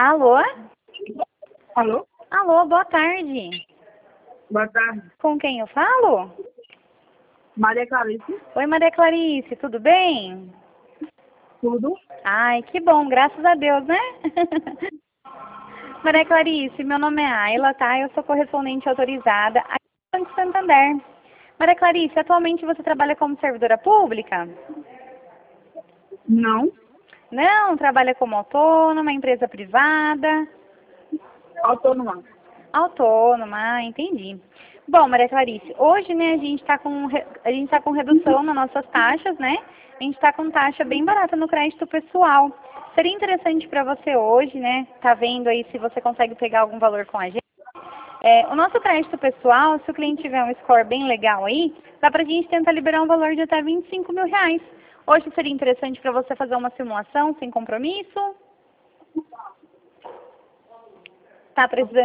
Alô? Alô? Alô, boa tarde. Boa tarde. Com quem eu falo? Maria Clarice. Oi, Maria Clarice, tudo bem? Tudo? Ai, que bom, graças a Deus, né? Maria Clarice, meu nome é Ayla, tá? Eu sou correspondente autorizada aqui no Banco Santander. Maria Clarice, atualmente você trabalha como servidora pública? Não. Não, trabalha como autônoma, empresa privada? Autônoma. Autônoma, entendi. Bom, Maria Clarice, hoje, né, a gente está com redução nas nossas taxas, né? A gente está com taxa bem barata no crédito pessoal. Seria interessante para você hoje, né? Tá vendo aí se você consegue pegar algum valor com a gente. O nosso crédito pessoal, se o cliente tiver um score bem legal aí, dá para a gente tentar liberar um valor de até R$ 25.000. Hoje seria interessante para você fazer uma simulação sem compromisso? Tá precisando